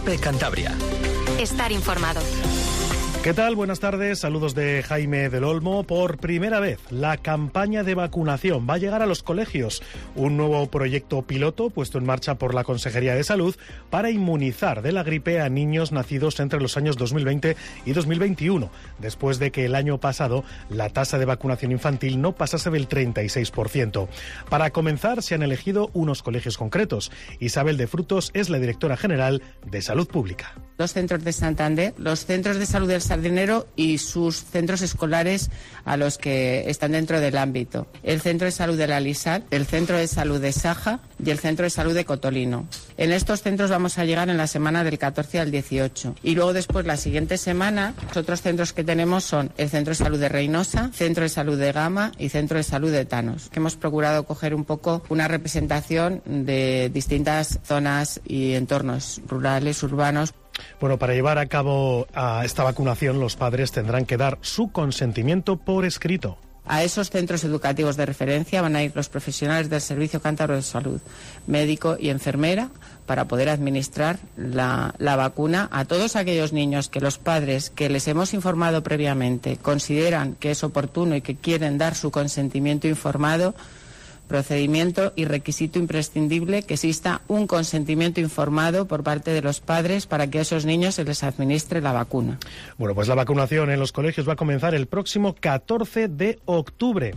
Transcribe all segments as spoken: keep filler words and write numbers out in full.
COPE Cantabria. Estar informado. ¿Qué tal? Buenas tardes, saludos de Jaime del Olmo. Por primera vez, la campaña de vacunación va a llegar a los colegios. Un nuevo proyecto piloto puesto en marcha por la Consejería de Salud para inmunizar de la gripe a niños nacidos entre los años dos mil veinte y dos mil veintiuno, después de que el año pasado la tasa de vacunación infantil no pasase del treinta y seis por ciento. Para comenzar, se han elegido unos colegios concretos. Isabel de Frutos es la directora general de Salud Pública. Los centros de Santander, los centros de salud del Sardinero y sus centros escolares a los que están dentro del ámbito. El centro de salud de la Lisar, el centro de salud de Saja y el centro de salud de Cotolino. En estos centros vamos a llegar en la semana del catorce al dieciocho. Y luego después, la siguiente semana, los otros centros que tenemos son el centro de salud de Reynosa, centro de salud de Gama y centro de salud de Tanos. Que hemos procurado coger un poco una representación de distintas zonas y entornos rurales, urbanos. Bueno, para llevar a cabo a esta vacunación, los padres tendrán que dar su consentimiento por escrito. A esos centros educativos de referencia van a ir los profesionales del Servicio Cántabro de Salud, médico y enfermera, para poder administrar la, la vacuna a todos aquellos niños que los padres, que les hemos informado previamente, consideran que es oportuno y que quieren dar su consentimiento informado. Procedimiento y requisito imprescindible que exista un consentimiento informado por parte de los padres para que a esos niños se les administre la vacuna. Bueno, pues la vacunación en los colegios va a comenzar el próximo catorce de octubre.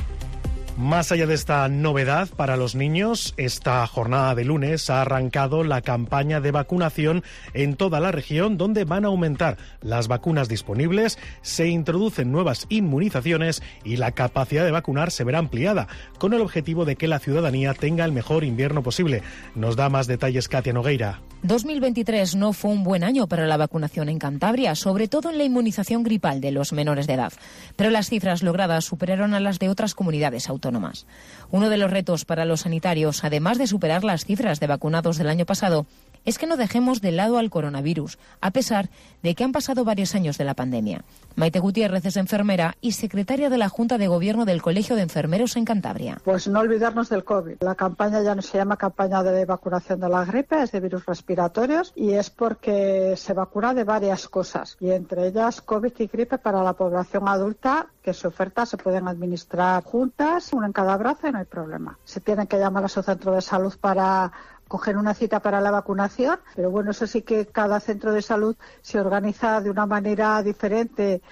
Más allá de esta novedad para los niños, esta jornada de lunes ha arrancado la campaña de vacunación en toda la región, donde van a aumentar las vacunas disponibles, se introducen nuevas inmunizaciones y la capacidad de vacunar se verá ampliada, con el objetivo de que la ciudadanía tenga el mejor invierno posible. Nos da más detalles Katia Nogueira. dos mil veintitrés no fue un buen año para la vacunación en Cantabria, sobre todo en la inmunización gripal de los menores de edad. Pero las cifras logradas superaron a las de otras comunidades autónomas. Uno de los retos para los sanitarios, además de superar las cifras de vacunados del año pasado, es que no dejemos de lado al coronavirus, a pesar de que han pasado varios años de la pandemia. Maite Gutiérrez es enfermera y secretaria de la Junta de Gobierno del Colegio de Enfermeros en Cantabria. Pues no olvidarnos del COVID. La campaña ya no se llama campaña de vacunación de la gripe, es de virus respiratorios y es porque se vacuna de varias cosas, y entre ellas COVID y gripe para la población adulta, que su oferta se pueden administrar juntas, una en cada brazo y no hay problema. Se tienen que llamar a su centro de salud para coger una cita para la vacunación, pero bueno, eso sí que cada centro de salud se organiza de una manera diferente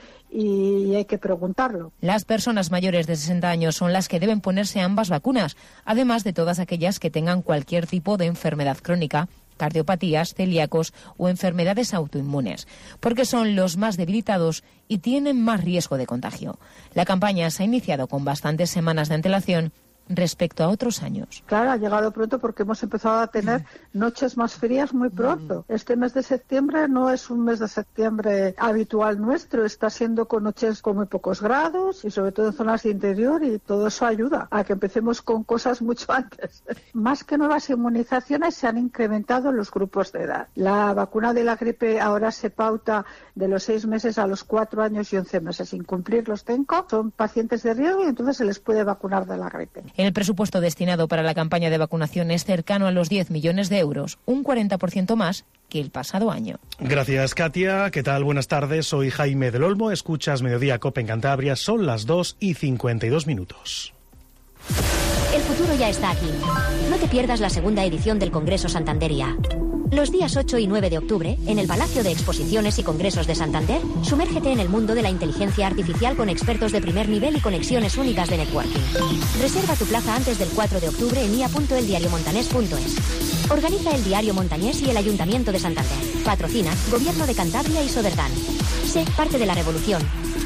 y hay que preguntarlo. Las personas mayores de sesenta años son las que deben ponerse ambas vacunas, además de todas aquellas que tengan cualquier tipo de enfermedad crónica, cardiopatías, celíacos o enfermedades autoinmunes, porque son los más debilitados y tienen más riesgo de contagio. La campaña se ha iniciado con bastantes semanas de antelación respecto a otros años. Claro, ha llegado pronto porque hemos empezado a tener noches más frías muy pronto. Este mes de septiembre no es un mes de septiembre habitual nuestro, está siendo con noches con muy pocos grados y sobre todo en zonas de interior, y todo eso ayuda a que empecemos con cosas mucho antes. Más que nuevas inmunizaciones, se han incrementado los grupos de edad. La vacuna de la gripe ahora se pauta de los seis meses a los cuatro años y once meses. Sin cumplir los cinco, son pacientes de riesgo y entonces se les puede vacunar de la gripe. El presupuesto destinado para la campaña de vacunación es cercano a los diez millones de euros, un cuarenta por ciento más que el pasado año. Gracias, Katia. ¿Qué tal? Buenas tardes. Soy Jaime del Olmo. Escuchas Mediodía COPE en Cantabria. Son las dos y cincuenta y dos minutos. El futuro ya está aquí. No te pierdas la segunda edición del Congreso Santanderia. Los días ocho y nueve de octubre, en el Palacio de Exposiciones y Congresos de Santander, sumérgete en el mundo de la inteligencia artificial con expertos de primer nivel y conexiones únicas de networking. Reserva tu plaza antes del cuatro de octubre en i a punto el diario montanés punto es. Organiza el Diario Montañés y el Ayuntamiento de Santander. Patrocina Gobierno de Cantabria y Soderdán. Sé parte de la revolución.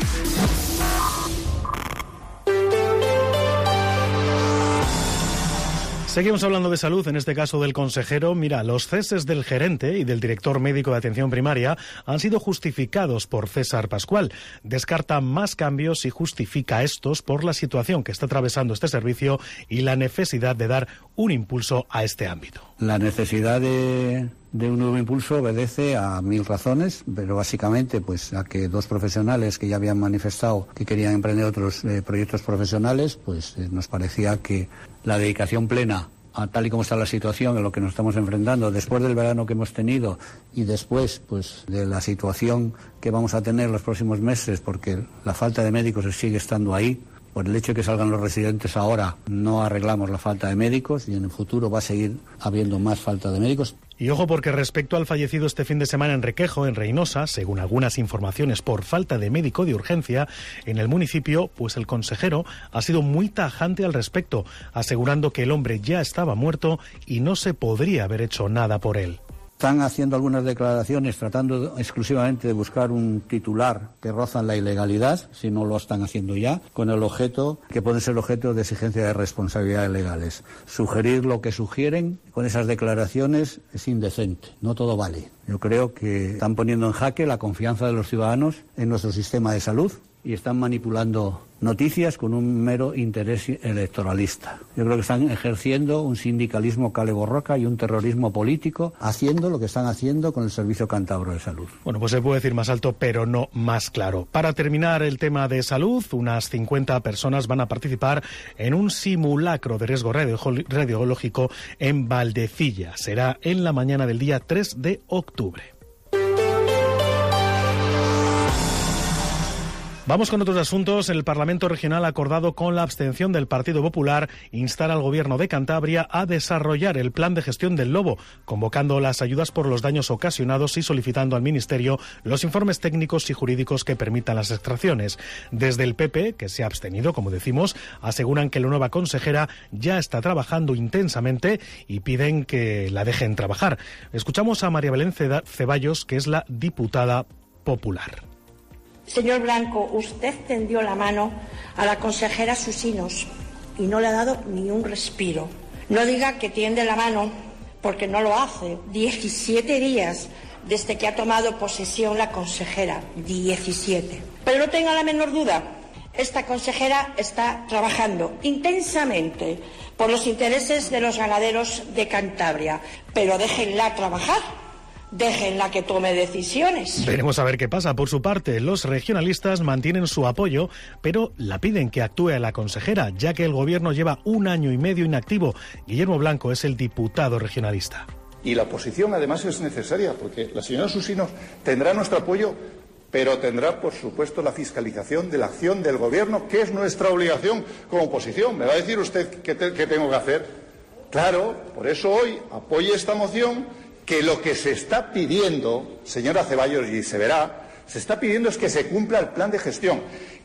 Seguimos hablando de salud, en este caso del consejero. Mira, los ceses del gerente y del director médico de atención primaria han sido justificados por César Pascual. Descarta más cambios y justifica estos por la situación que está atravesando este servicio y la necesidad de dar un impulso a este ámbito. La necesidad de, de un nuevo impulso obedece a mil razones, pero básicamente pues a que dos profesionales que ya habían manifestado que querían emprender otros eh, proyectos profesionales, pues eh, nos parecía que la dedicación plena a tal y como está la situación, a lo que nos estamos enfrentando, después del verano que hemos tenido y después pues de la situación que vamos a tener los próximos meses, porque la falta de médicos sigue estando ahí. Por el hecho de que salgan los residentes ahora, no arreglamos la falta de médicos y en el futuro va a seguir habiendo más falta de médicos. Y ojo, porque respecto al fallecido este fin de semana en Requejo, en Reynosa, según algunas informaciones por falta de médico de urgencia en el municipio, pues el consejero ha sido muy tajante al respecto, asegurando que el hombre ya estaba muerto y no se podría haber hecho nada por él. Están haciendo algunas declaraciones tratando exclusivamente de buscar un titular que rozan la ilegalidad, si no lo están haciendo ya, con el objeto que puede ser objeto de exigencia de responsabilidades legales. Sugerir lo que sugieren con esas declaraciones es indecente, no todo vale. Yo creo que están poniendo en jaque la confianza de los ciudadanos en nuestro sistema de salud y están manipulando noticias con un mero interés electoralista. Yo creo que están ejerciendo un sindicalismo cale-borroca y un terrorismo político, haciendo lo que están haciendo con el Servicio Cántabro de Salud. Bueno, pues se puede decir más alto, pero no más claro. Para terminar el tema de salud, unas cincuenta personas van a participar en un simulacro de riesgo radiológico en Valdecilla. Será en la mañana del día tres de octubre. Vamos con otros asuntos. El Parlamento Regional ha acordado con la abstención del Partido Popular instar al Gobierno de Cantabria a desarrollar el plan de gestión del lobo, convocando las ayudas por los daños ocasionados y solicitando al Ministerio los informes técnicos y jurídicos que permitan las extracciones. Desde el P P, que se ha abstenido, como decimos, aseguran que la nueva consejera ya está trabajando intensamente y piden que la dejen trabajar. Escuchamos a María Belén Ceballos, que es la diputada popular. Señor Blanco, usted tendió la mano a la consejera Susinos y no le ha dado ni un respiro. No diga que tiende la mano porque no lo hace. diecisiete días desde que ha tomado posesión la consejera. diecisiete. Pero no tenga la menor duda, esta consejera está trabajando intensamente por los intereses de los ganaderos de Cantabria. Pero déjenla trabajar. Déjenla que tome decisiones. Veremos a ver qué pasa. Por su parte, los regionalistas mantienen su apoyo, pero la piden que actúe la consejera, ya que el Gobierno lleva un año y medio inactivo. Guillermo Blanco es el diputado regionalista. Y la oposición, además, es necesaria, porque la señora Susinos tendrá nuestro apoyo, pero tendrá, por supuesto, la fiscalización de la acción del Gobierno, que es nuestra obligación como oposición. ¿Me va a decir usted qué, te, qué tengo que hacer? Claro, por eso hoy apoye esta moción, que lo que se está pidiendo, señora Ceballos, y se verá, se está pidiendo es que se cumpla el plan de gestión.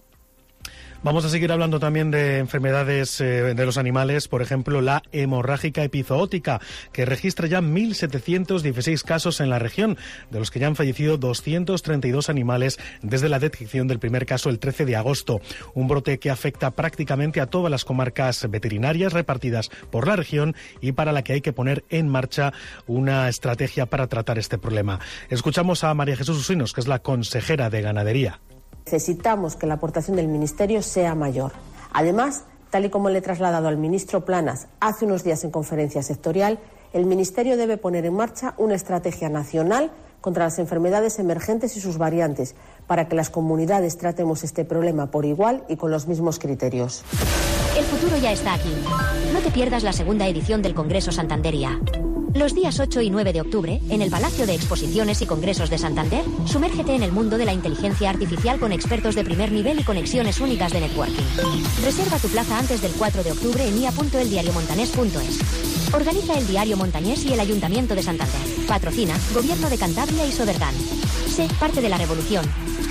Vamos a seguir hablando también de enfermedades eh, de los animales, por ejemplo, la hemorrágica epizootica, que registra ya mil setecientos dieciséis casos en la región, de los que ya han fallecido doscientos treinta y dos animales desde la detección del primer caso el trece de agosto. Un brote que afecta prácticamente a todas las comarcas veterinarias repartidas por la región y para la que hay que poner en marcha una estrategia para tratar este problema. Escuchamos a María Jesús Susinos, que es la consejera de Ganadería. Necesitamos que la aportación del Ministerio sea mayor. Además, tal y como le he trasladado al ministro Planas hace unos días en conferencia sectorial, el Ministerio debe poner en marcha una estrategia nacional contra las enfermedades emergentes y sus variantes, para que las comunidades tratemos este problema por igual y con los mismos criterios. El futuro ya está aquí. No te pierdas la segunda edición del Congreso Santanderia. Los días ocho y nueve de octubre, en el Palacio de Exposiciones y Congresos de Santander, sumérgete en el mundo de la inteligencia artificial con expertos de primer nivel y conexiones únicas de networking. Reserva tu plaza antes del cuatro de octubre en i a punto el diario montanés punto es. Organiza el Diario Montañés y el Ayuntamiento de Santander. Patrocina Gobierno de Cantabria y Sodergan. Sé parte de la revolución.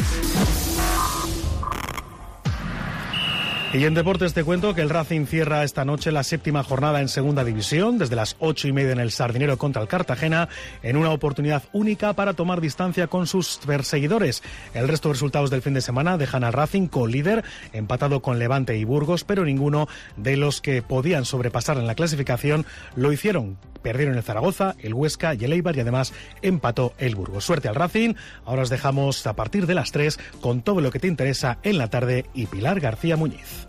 Y en deportes te cuento que el Racing cierra esta noche la séptima jornada en Segunda División, desde las ocho y media en el Sardinero contra el Cartagena, en una oportunidad única para tomar distancia con sus perseguidores. El resto de resultados del fin de semana dejan al Racing co-líder, empatado con Levante y Burgos, pero ninguno de los que podían sobrepasar en la clasificación lo hicieron. Perdieron el Zaragoza, el Huesca y el Eibar, y además empató el Burgos. Suerte al Racing. Ahora os dejamos a partir de las tres con todo lo que te interesa en la tarde y Pilar García Muñiz.